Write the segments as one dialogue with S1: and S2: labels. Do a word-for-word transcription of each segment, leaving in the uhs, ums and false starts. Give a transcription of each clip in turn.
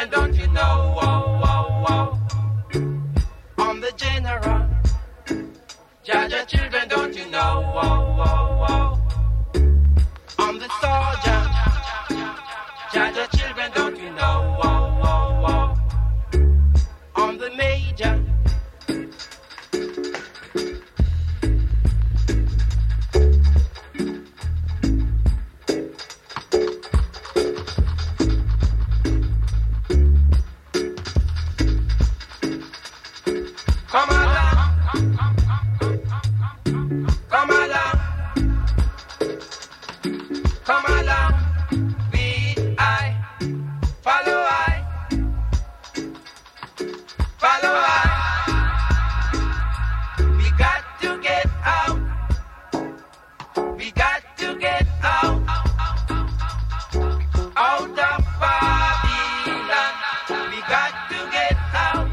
S1: children, don't you know? Whoa, whoa, whoa. On the general, Jaja children, don't you know? Whoa, whoa, whoa. On the soldier, Jaja children, don't you know? Whoa, whoa, whoa. On the major. Come along, come along, come along, be I, follow I, follow I. We got to get out, we got to get out, out of Babylon. We got to get out.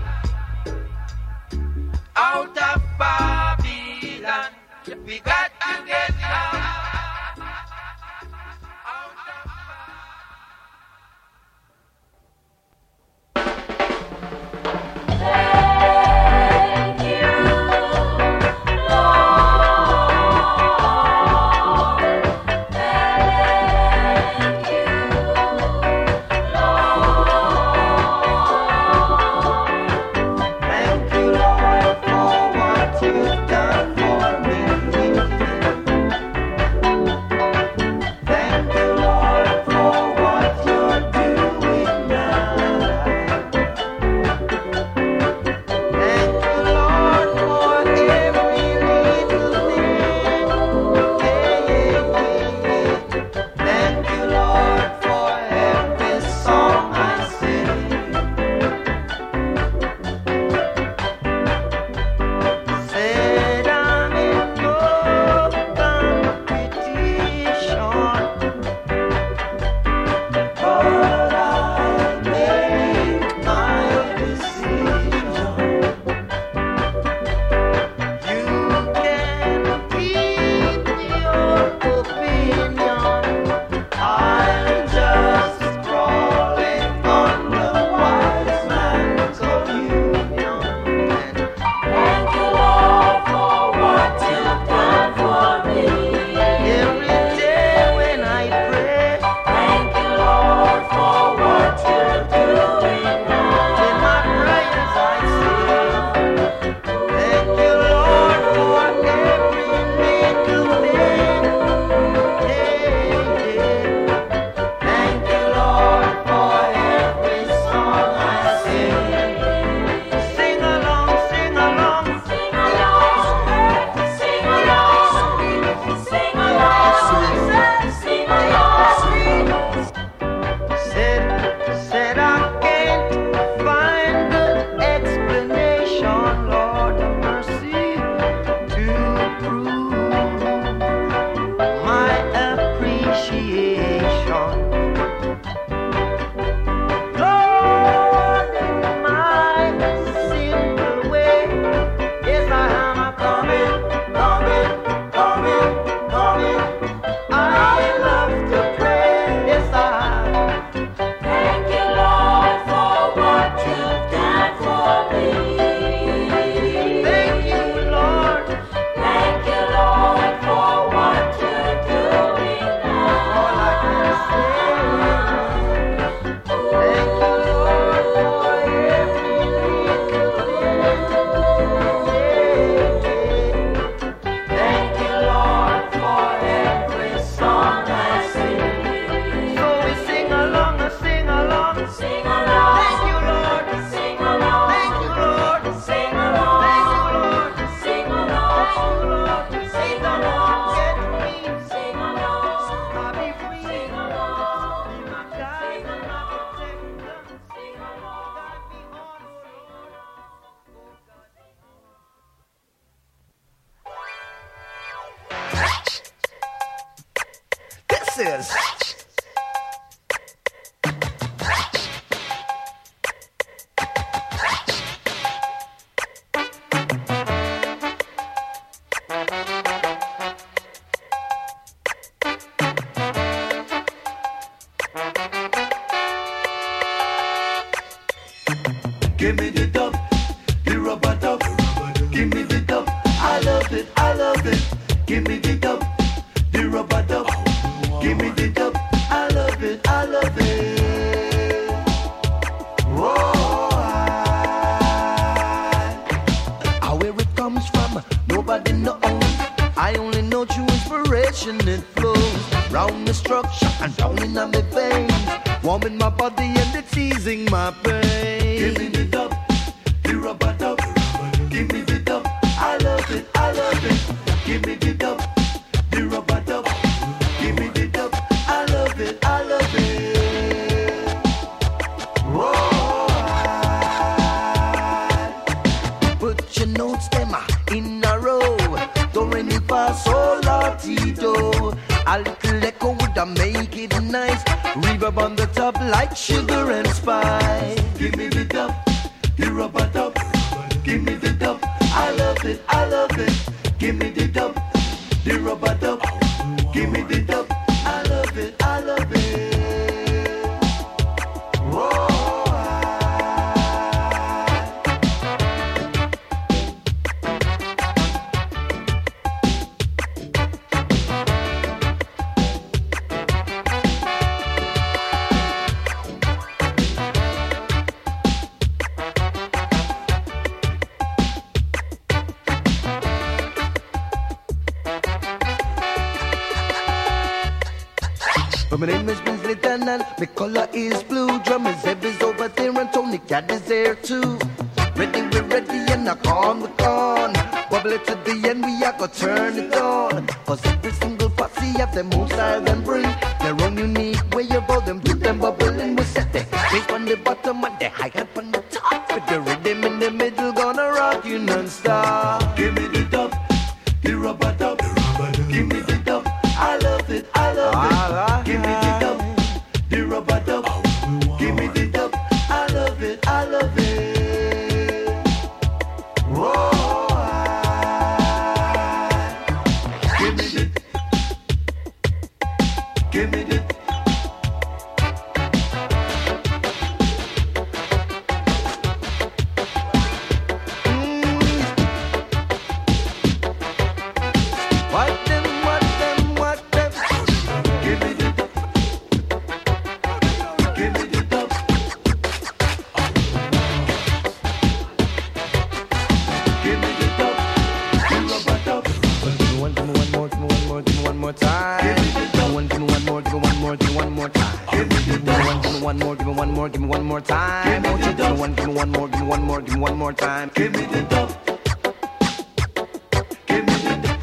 S1: Out of Babylon, we got to get out. Out of
S2: Thank you, Lord. Thank you, Lord.
S1: Thank you, Lord, for what you've done for me. Thank you, Lord, for what you're doing now. Thank you, Lord, for every little thing. Yeah, yeah, yeah, yeah. Thank you, Lord, for every song I sing. Said I'm in no competition, but I make my decision. You can keep your opinion. I'm just crawling on the wise man's communion.
S2: Thank you, Lord, for what you've done for me.
S1: Every day when I pray,
S2: Thank you, Lord, for what you're doing now.
S1: in my prayers I say, thank you, Lord, for every little thing. Yeah, yeah. Thank you, Lord, for every song I sing. Sing along, sing along,
S2: Sing along, sing along, sing along, sing along.
S1: Said, said I can't find an explanation, Lord have mercy, to prove my appreciation. Lord, in my simple way, yes I am a coming, coming, coming, coming. I love to pray, yes I am.
S2: Thank you, Lord, for what you've done for me.
S1: Thank you, Lord.
S2: Thank you, Lord, for what you're doing
S1: All I can say,
S2: now.
S1: thank you, Lord, for every little thing. Thank you, Lord, for every song I sing. So we sing along, and sing along.
S2: Sing along,
S1: Thank you, Lord.
S2: sing along,
S1: Thank you, Lord.
S2: sing along,
S1: Thank you, Lord.
S2: sing
S1: Thank you,
S2: along,
S1: Lord.
S2: sing
S1: Don't
S2: along,
S1: forget me.
S2: sing along,
S1: I'll be free.
S2: sing along,
S1: Be my guide,
S2: sing along,
S1: protector.
S2: sing along.
S1: Guide me on, oh Lord. Oh God. This is
S3: Give me the dub, the rubber dub. Give me the dub, I love it, I love it. Give me the dub, the rubber dub. Give me the dub, I love it, I love it. Whoa, I, where it comes from, nobody knows. I only know true inspiration, it flows round the structure and down in my veins, warming my body and it's easing my pain. Give me the dub, the rubber dub. Give me the dub, I love it, I love it. Give me the dub, the rubber dub. Give me the dub, I love it, I love it. Whoa, put your notes them in a row. Do re mi fa sol la ti do. A little echo would I make it nice. Reverb on the top like sugar and spice. Give me the dub, the rubber dub. Give me the dub, I love it, I love it. Give me the dub, the rubber dub. Give me the dub, I love it, I love it. Whoa. But my name is Vince Litton and my color is blue. Drummers Evans over there and Tony Cat is there too. Ready, we're ready and I on, we're gone. Bubble it to the end, we are gonna turn it on. Cause every single posse have their own style and bring their own unique way of all them. Put them bubbling, we set the bass on the bottom and the hi-hat on the top. With the rhythm in the middle, gonna rock you non-stop. Give me the dub, the rubber dub. Give me the dub, I love it, I love it. Give me the dub, the rubber dub. Give me the dub, I love it, I love it. Whoa, give me the, give me the. What them, what them, what them? Give me the, give me the dub. Give me the dub, the rubber dub. Give me one, give me one more, give me one more, give me one more time. Give me the dub. One, give me one more, give me one more, give me one more time. Give me the dub. One, give me one more, give me one more, give me one more time. Give me the dub. One, give me one more, give me one more, give me one more time. Give me the dub. Give me the dub.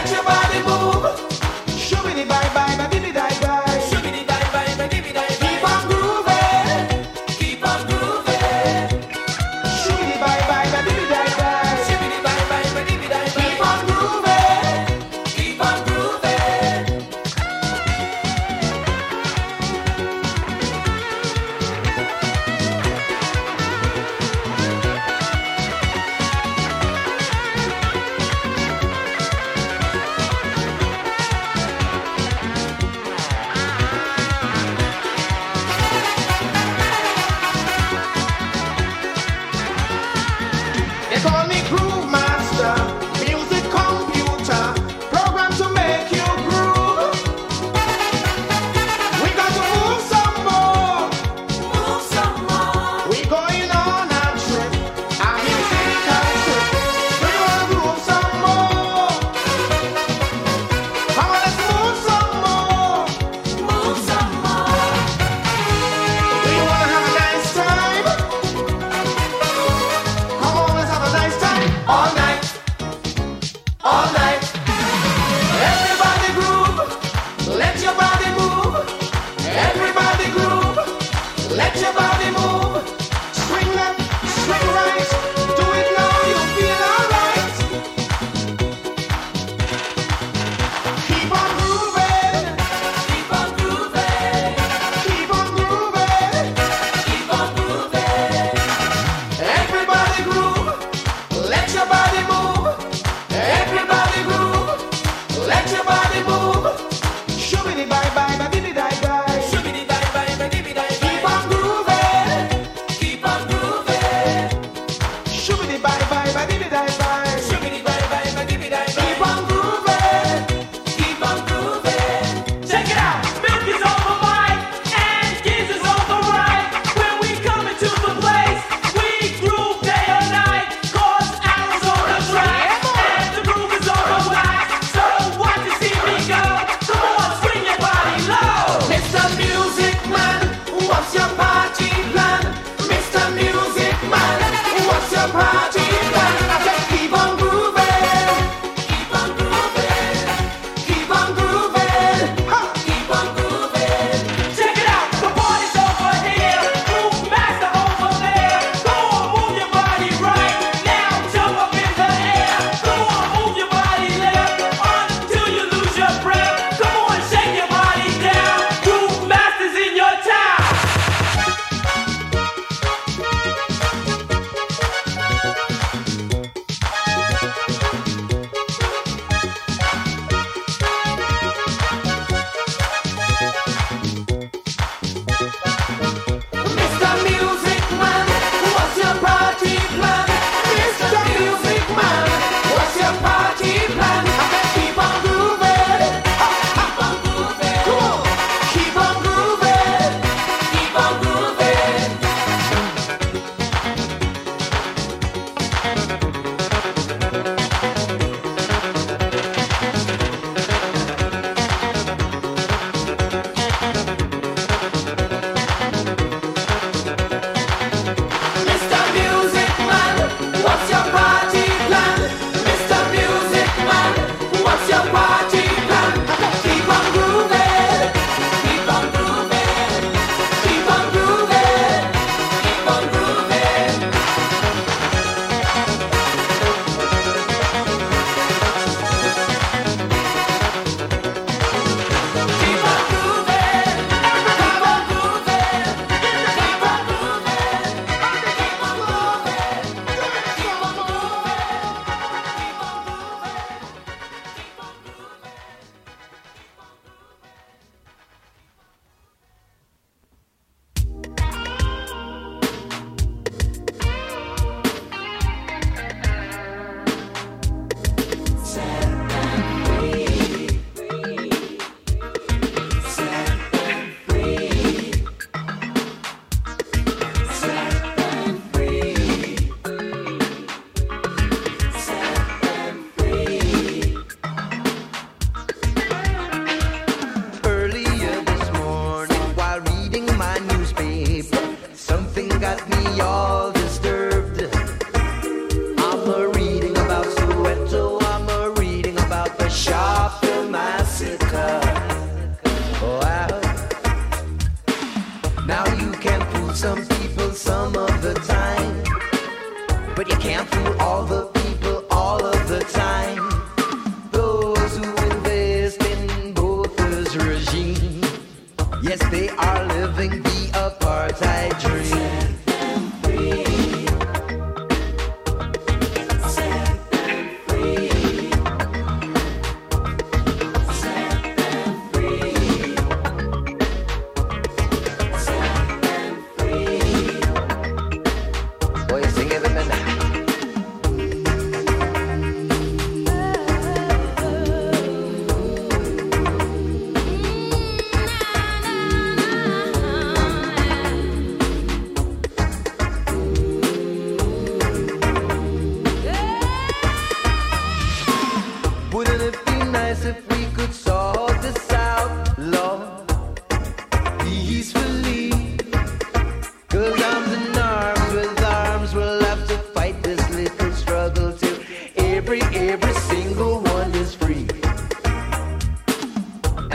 S4: Let your body move. Shoo-bidi bye bye, ba dibby die die.
S5: Shoo-bidi bye bye, ba dibby die bye.
S4: Keep on grooving.
S5: Keep on grooving.
S4: Shoo-bidi bye bye, ba dibby die die.
S5: Shoo-bidi bye bye, ba dibby die bye.
S4: Keep on grooving.
S5: Keep on grooving.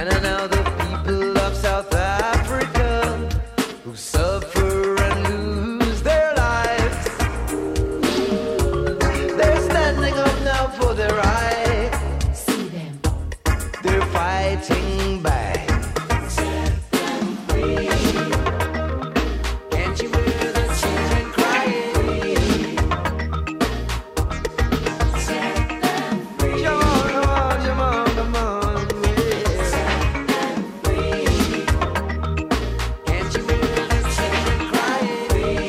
S3: And now the people of South Africa who suffer and lose their lives, they're standing up now for their rights.
S6: See them.
S3: They're fighting back.
S6: Set them free.
S3: Can't you hear the children crying?
S6: Set them free.
S3: Come on, come on, come on, come on, yeah.
S6: Set them free.
S3: Can't you hear the children crying?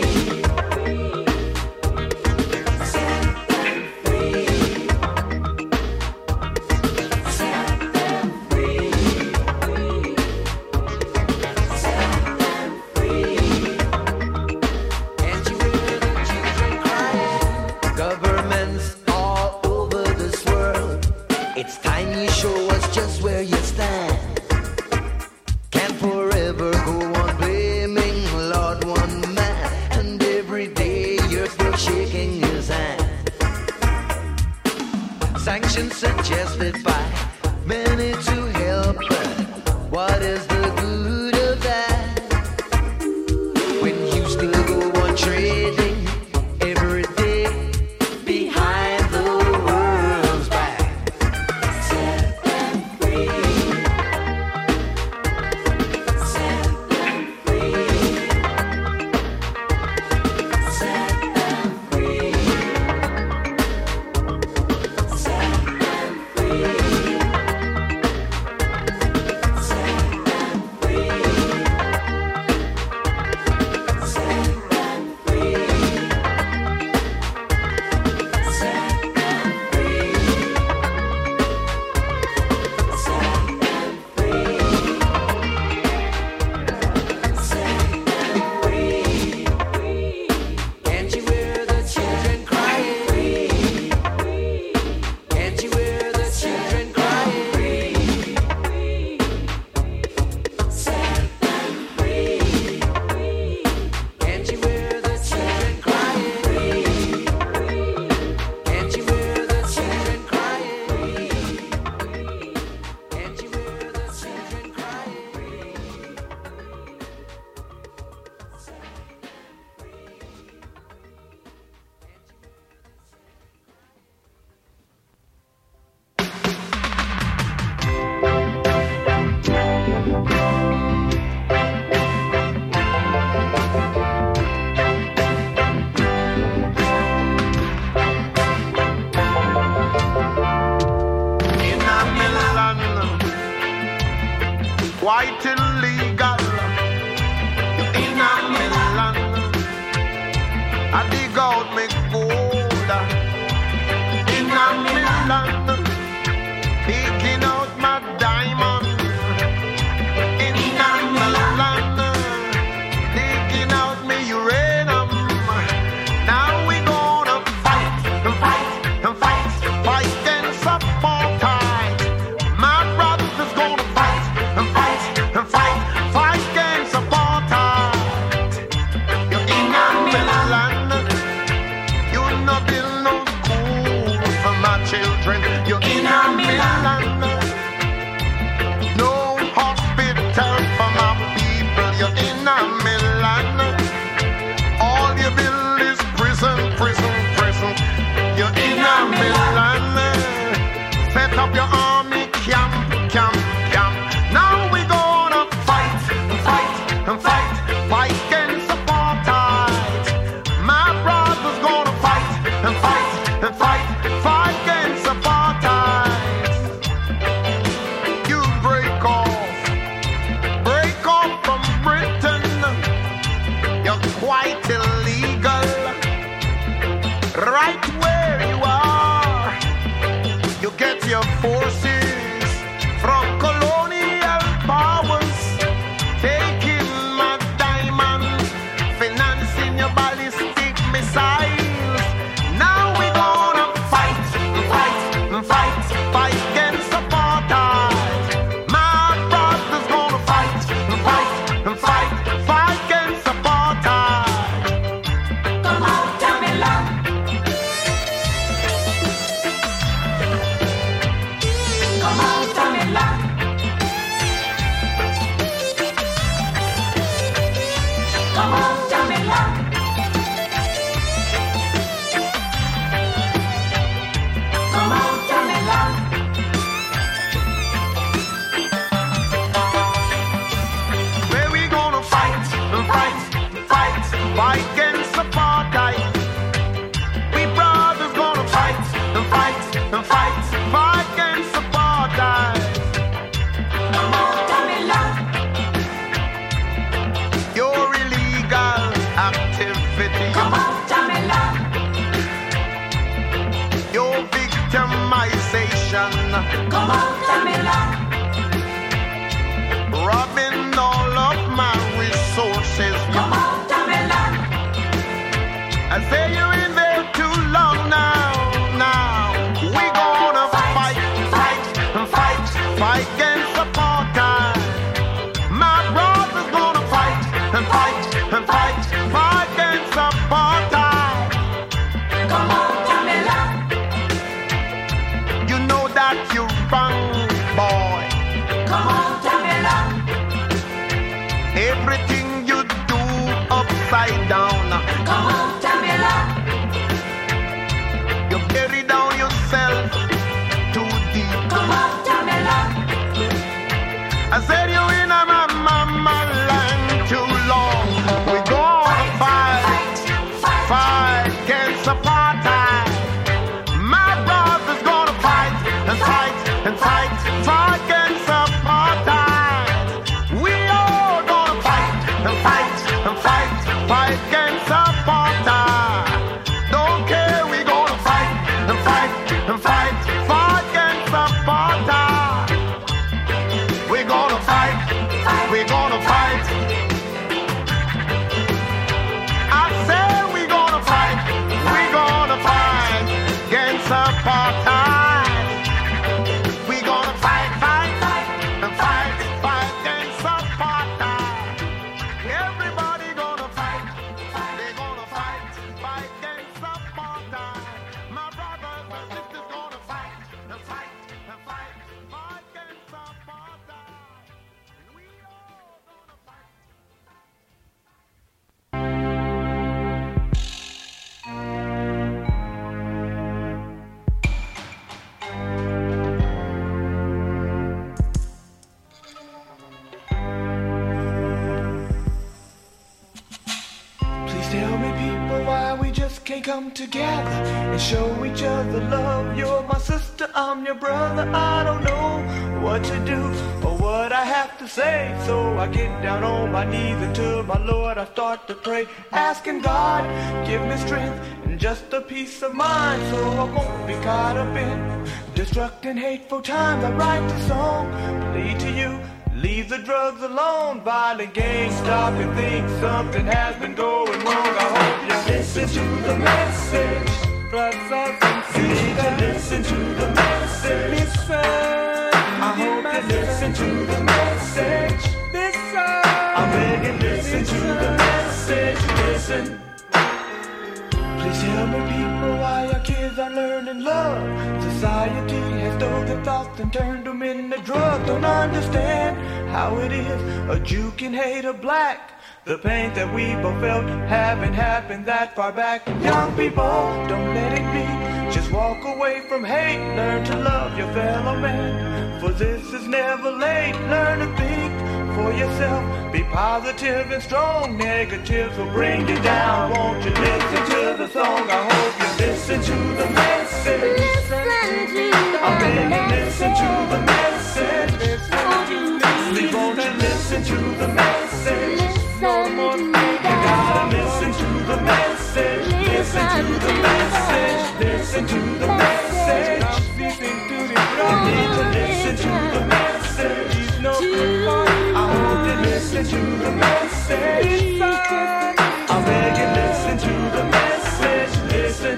S6: Set them free. Set them free. Set them free.
S3: Can't you hear the children crying? Governments all over this world, it's time you show us just where you stand. Can't forever go on blaming Lord one man, and every day you're still shaking his hand. Sanctions suggested by many to help, but what is the good of that when you still go on trading every day behind the world's back?
S6: Set them free. Set them free. Set them free. Set them free. Set them free. Set them free. Set them free. Set them free. Set them free.
S3: Can't you hear the children crying? Can't you hear the children crying?
S6: Set them free.
S3: Can't you hear the children crying? Can't you hear the children crying? Can't you hear the children crying?
S7: In a Milan, quite illegal. In a Milan, I dig out me gold. In a Milan, picking out my diamond. In a Milan, digging out me uranium. Now we gonna fight, fight, fight, fight against apartheid. My brothers gonna fight, fight, fight, fight against apartheid. You're in a Milan, you no build no school for my children. You're in a Milan, no hospital for my people. You're in a Milan, all you build is prison, prison, prison. You're in a Milan, set up your army camp, camp, camp. Now we gonna fight, fight, fight, fight against apartheid. My brothers gonna fight, fight, fight, fight against apartheid. You break off, break off from Britain. You're quite illegal. Right where you are, you get your forces from colonial powers, taking my diamonds, financing your ballistic missiles. Now we gonna fight, fight, fight, fight against apartheid. My brothers gonna fight, fight, fight, fight against apartheid.
S6: Come out, Milan. Come out, Milan.
S7: fight against apartheid. My brother's gonna fight and fight and fight, fight against apartheid.
S6: Come on, Jamila.
S7: You know that you're wrong, boy.
S6: Come on, Jamila.
S7: Everything you do upside down.
S6: Come on, Jamila.
S7: You bury down yourself too deep.
S6: Come on, Jamila.
S7: I said you in a mama land too long. We gonna fight,
S6: Fight,
S7: fight against apartheid. My brother's gonna fight and fight and fight, fight against apartheid. We all gonna fight and fight and fight, fight against apartheid. Don't care, we gonna fight and fight and fight, fight against apartheid. We gonna fight, we gonna fight. I said we gonna fight, we gonna fight against apartheid. We gonna fight, fight, fight, and fight, fight against apartheid. Everybody gonna fight, they gonna fight, fight against apartheid. My brothers and sisters gonna fight, and fight, and fight, fight against apartheid. We all gonna fight.
S4: Please tell me, people, why we just can't come together and show each other love. You're my sister, I'm your brother. I don't know what to do or what I have to say, so I get down on my knees and to my Lord I start to pray, asking God, give me strength and just a peace of mind, so I won't be caught up in destructing hateful times. I write the song, plead to you, leave the drugs alone. Violent gangs, stop and think something has been going wrong. I hope you listen to the message. Brothers and sisters, listen to the message. Listen. I hope you listen to the message. Listen. I'm begging, listen to the message. Listen. Please tell me, people, why our kids are learning love. Society has stole their thoughts and turned them into drugs. Don't understand how it is a Jew can hate a black. The pain that we both felt haven't happened that far back. Young people, don't let it be. Just walk away from hate. Learn to love your fellow man, for this is never late. Learn to think for yourself. Be positive and strong. Negatives will bring you down. Won't you listen to the song? I hope you listen to the message.
S6: Listen to
S4: I'm
S6: the
S4: begging, listen to the message. Please won't you listen to the message? You gotta listen to the message. Listen to the message. Listen to the message. You need to listen to the message. I hope you listen to the message. I'm begging, listen to the message. Listen.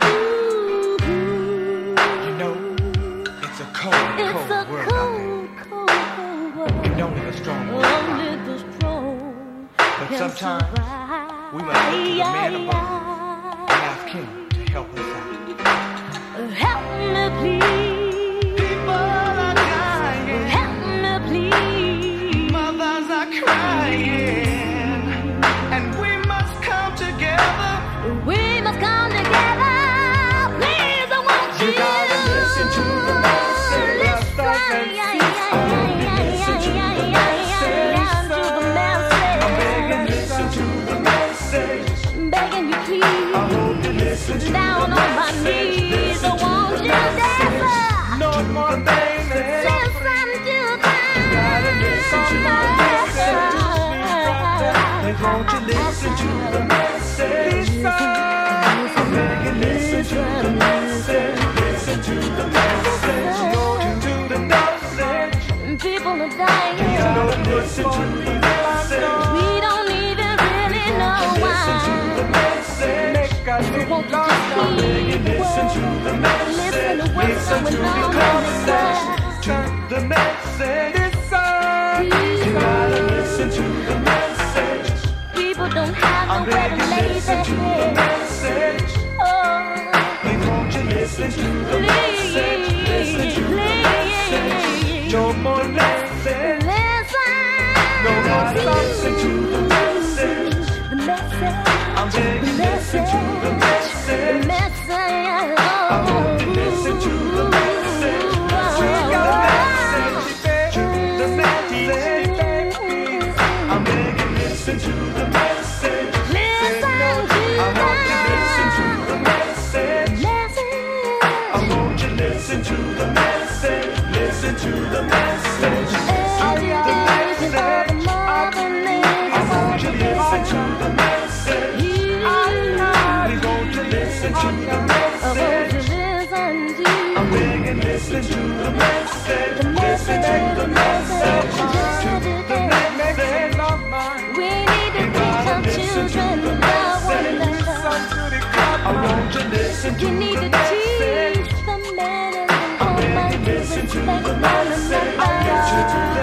S4: You know, it's a cold,
S6: It's
S4: cold
S6: a
S4: world out
S6: cold, cold, cold world.
S4: there. And only the strong will
S6: Only
S4: survive.
S6: the strong
S4: But
S6: can
S4: sometimes
S6: survive.
S4: we must look to the man above and ask him to help us out.
S6: Help me, please.
S4: People are dying,
S6: Help me, please.
S4: mothers are crying, and we must come together.
S6: We must come together. Please, I want you.
S4: You gotta listen to the message.
S6: Listen, yeah, yeah, yeah, yeah,
S4: Listen to
S6: yeah,
S4: the
S6: yeah,
S4: message.
S6: yeah, yeah, to the message.
S4: I'm begging, listen to the message.
S6: Begging you, please.
S4: I hope you listen to
S6: Down
S4: the
S6: on my
S4: message.
S6: knees, I want you
S4: Listen
S6: dance.
S4: No more pain and suffering.
S6: Listen to the
S4: Gotta listen to the message. Please won't you listen to the message? I'm begging, listen to the message. Listen to the message. Listen to the message.
S6: People are dying.
S4: Don't listen to the message.
S6: We don't even really know
S4: Listen to the
S6: why.
S4: message.
S6: We want you to hear the
S4: Listen to
S6: word.
S4: the message.
S6: Listen to what's
S4: Listen to
S6: going
S4: the
S6: on in this
S4: message.
S6: world.
S4: the message. Listen. You gotta listen to the message.
S6: People don't have
S4: I'm
S6: nowhere to
S4: begging,
S6: lay
S4: listen
S6: their
S4: to the
S6: head.
S4: message.
S6: Oh,
S4: Please won't you listen to the message? Listen to the message. No more lessons. No more listen to the message.
S6: The message.
S4: I'm begging, listen to the message.
S6: The message.
S4: I want you to listen to the message. Sing the message. The message. I'm begging, listen to the message. I want you to listen to the message. I want you to listen to the message. Listen to the message. I need the message. I want you to listen to the message. Please won't you listen to the message. I'm begging, listen to the message. Listen to the message. To the message.
S6: We need to teach our children to love one another.
S4: I want you to listen to
S6: You need
S4: the
S6: to
S4: message.
S6: teach the manners and
S4: I'm
S6: women
S4: begging,
S6: to
S4: listen to
S6: respect
S4: the
S6: one
S4: message.
S6: another.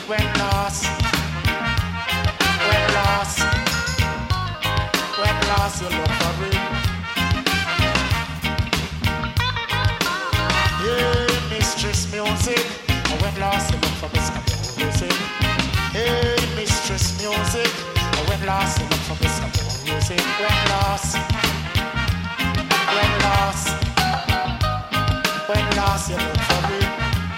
S8: when lost, when lost, when lost you look for real. Hey, mistress music, when lost you look for Mister Music. Hey, mistress music, when lost you look for Mister Music. When lost, when lost, when lost you look for real.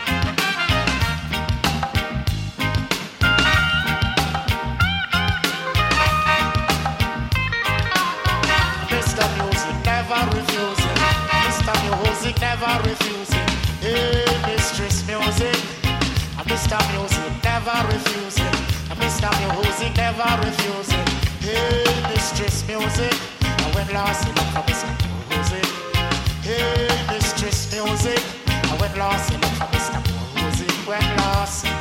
S8: Mister Music never refusing. Mister Music never refusing. Hey, mistress music. Mister Music never refusing. Mister Music never refusing. Hey, mistress music. When lost you look for Mister Music. Hey, mistress music. When lost you look for Mister Music. When lost.